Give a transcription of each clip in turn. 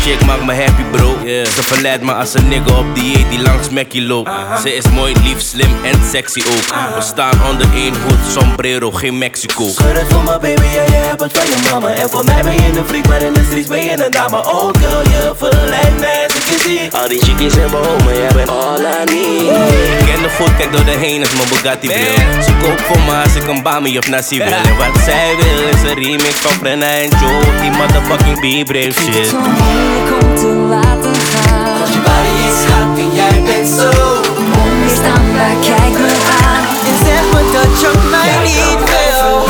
chick maakt me happy bro. Ze verleidt me als een nigga op dieet die langs Mackie loopt. Ze is mooi, lief, slim en sexy ook. We staan onder één hoed, sombrero, geen Mexico. Schud het voor me baby, ja, jij hebt het van je mama. En voor mij ben je een freak, maar in de streets ben je een dame. Oh girl, je verleidt mij als ik je zie. Al die chickies in mijn home, jij bent all I need. Ik ken de goed, kijk door de heen als mijn Bugatti bril. Ze koopt voor me als ik een Bami of Nasi wil. En wat zij wil is een remix van Brenna en Joe. Die motherfucking B-brave shit. Zo moeilijk om te laten gaan. Want je body is hot en jij bent zo Onweerstaanbaar, kijk me aan. en zeg me dat je mij niet wil.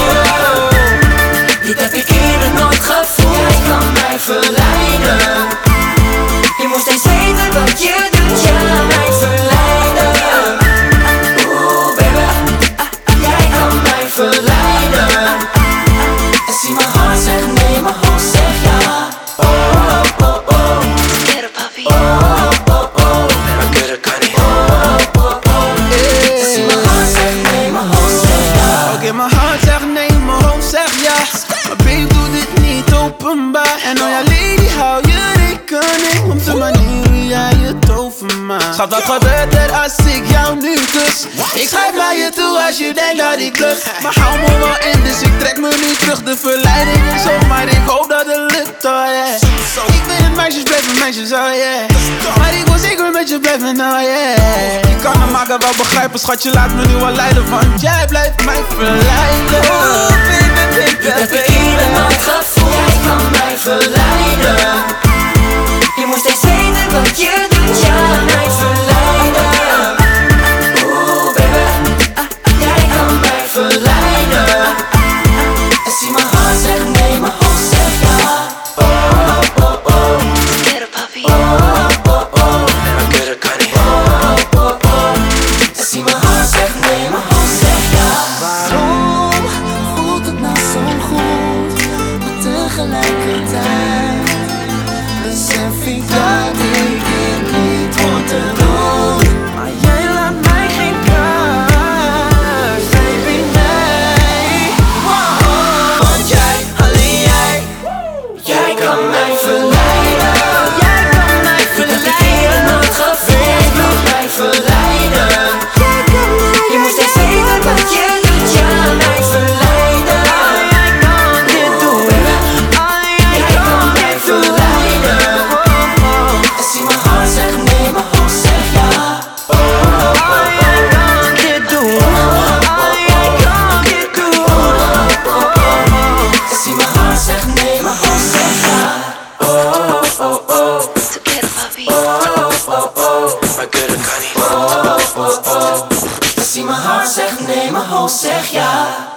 Dit heb ik eerder nooit gevoeld. Jij kan mij verleiden. Je moest eens weten wat je doet. Ja, mij verleiden. Oeh baby, jij kan mij verleiden. En zie mijn hart zeg nee, mijn hoofd zeg ja. Oh oh oh oh, Get it, papi. oh oh oh, I get it, got it. oh oh oh. Zie mijn hart zeg nee, mijn hoofd zeg ja. Oké, mijn hart zegt nee, mijn hoofd zegt ja. Maar babe, doe dit niet openbaar. En oh ja, lady, hou je rekening op de manier hoe jij het over maakt. Schat, wat gebeurt er als ik jou nu kus? Ik schrijf naar je toe als je denkt dat ik lucht. Maar hou me wel in, dus ik trek me nu terug. De verleiding is op, maar ik hoop dat het lukt, oh yeah. Ik weet het, meisjes blijven meisjes, oh yeah. Maar ik wil zeker met je blijven, oh yeah. Je kan me maken wel begrijpen, schat, je laat me nu al leiden. Want jij blijft mij verleiden. Oh, baby, baby, Dit heb ik eerder nooit gevoeld. Jij kan mij verleiden. Je moest eens weten wat je doet. Ja, mij verleiden. Oeh baby, jij kan mij verleiden. En zie mijn hart zeg nee, mijn hoofd zeg ja. Oh oh oh oh, Get it, papi. oh oh oh, I get it, got it. oh oh oh. En zie mijn hart zeg nee, mijn hoofd zeg ja. Waarom voelt het nou zo goed, maar tegelijkertijd besef ik dat ik dit niet hoor te doen. Maar jij laat mij geen keus, baby, nee. Want jij, alleen jij kan mij verleiden. Jij kan mij verleiden. Nooit gevoeld, jij kan mij verleiden. Jij kan mij, je moest eens weten wat je doet. Ja, mij verleiden. Jij kan dit doen. Jij kan mij verleiden. En zie mijn hart zeg nee, mijn hoofd zeg ja. Oh oh oh Jij kan dit doen. Jij kan dit doen. En zie mijn hart zeg nee, mijn hoofd zeg ja. Oh oh oh, Get it, papi. oh oh oh, I get it, got it. oh oh oh. En zie mijn hart zeg nee, mijn hoofd zeg ja.